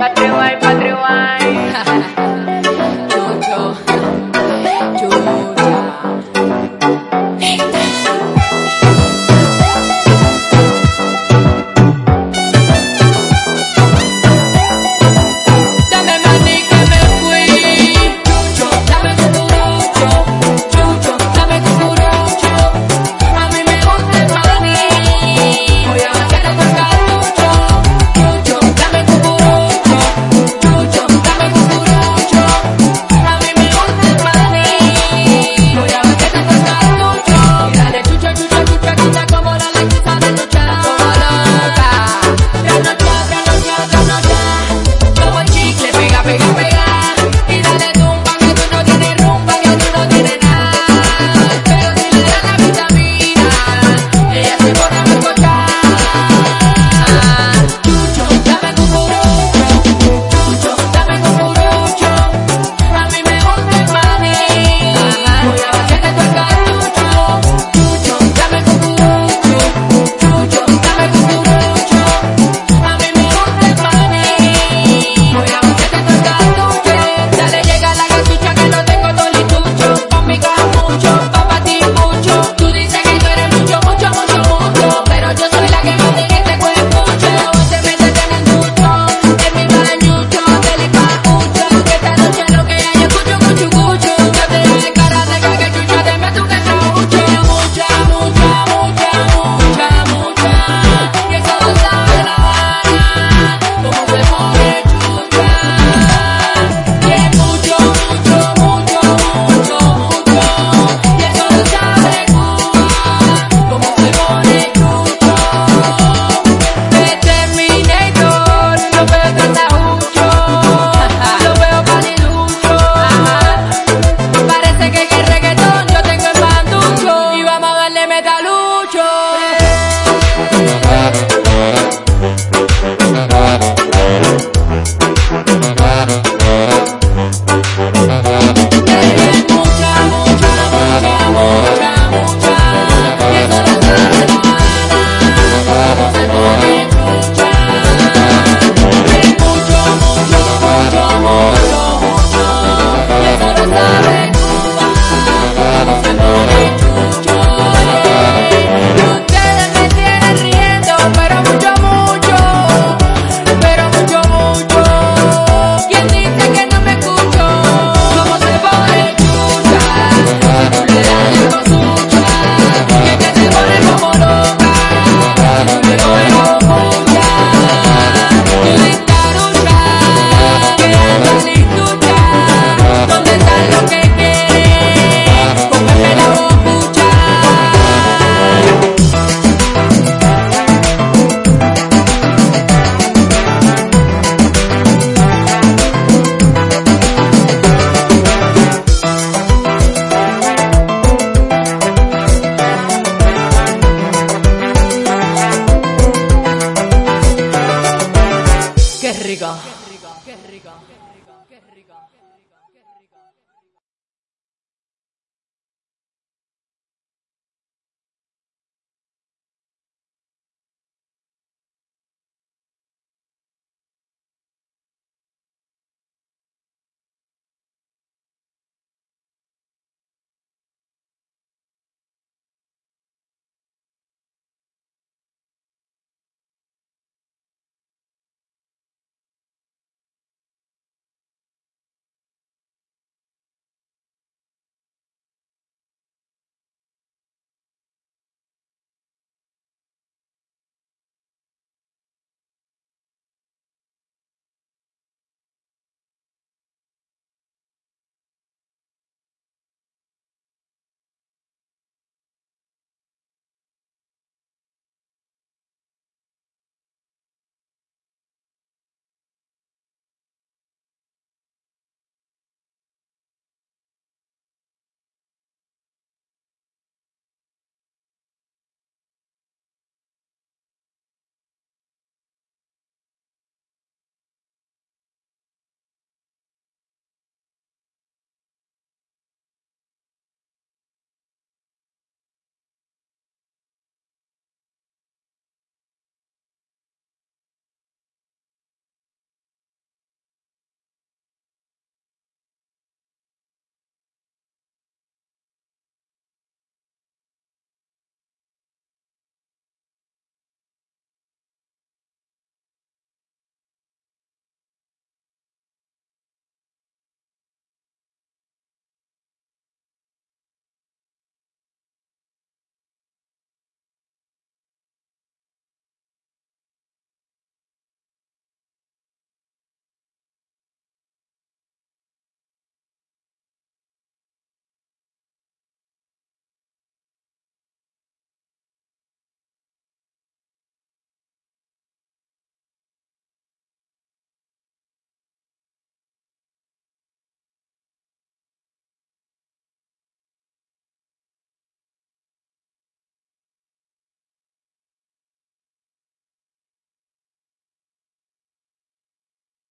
Chucho, chucha. Dame maní que me fui. Chucho, dame cucurucho. Chucho, dame cucurucho. A mí me gusta el maní. Voy a vaciar el cartucho. Chucho, dame cucurucho. Chucho, dame cucurucho. A mí me gusta el maní. Voy a vaciar el cartucho. Y dale chucho, chucho, chucho, chucha como la lechuza de lucha. Como loca. Trasnocha, trasnocha, trasnocha. Como el chicle, pega, pega, pega. Y dale tumba que tú no tienes rumba, que tú no tienes nada. Pero si le das la vitamina, ella se pone a escuchar. Chucho, dame cucurucho. Chucho, dame cucurucho. A mí me gusta el maní. Voy a vaciarte tu cartucho. Chucho, dame cucurucho. Chucho, dame cucurucho. A mí me gusta el maní. Voy a vaciarte tu cartucho. Dale, llega la cachucha que lo tengo tolitucho. Conmigo mucho, papá ti mucho. Tú dices que tú eres mucho, mucho, mucho, mucho. Pero yo soy la que más tiene este cuerpucho. Se mete en el ducho, en mi bañucho, del papucho. Que esta noche lo que hay es cucho, cucho, cucho. Yo te doy cara de que chucha, te meto que traucho. Mucha, mucha, mucha, mucha, mucha. Y eso lo sabe La Habana, cómo se pone chucha. Y es mucho, mucho, mucho, mucho, mucho. Y eso lo sabe Cuba, cómo se pone chucho. Terminator, lo veo trandajucho, lo veo paliducho. Parece que el reggaetón yo tengo el banducho. Y vamos a darle metalucho. Mucha, mucha, mucha, mucha, mucha. Y eso lo sabe La Habana, cómo se pone chucha. Mucho, mucho, mucho, mucho, mucho. Y eso lo sabe Cuba, cómo se pone chucho. Y ustedes me tienen riendo, pero mucho, mucho. Pero mucho, mucho. ¿Quién dice que no me escucho? Cómo se pone chucha. Tú le das el cosucha. Y es que se pone como loca. Tú le coges como mucha. Tú discarucha. Que ando listucha. ¿Dónde están los que quieren? Cógeme la bocucha. Qué rico.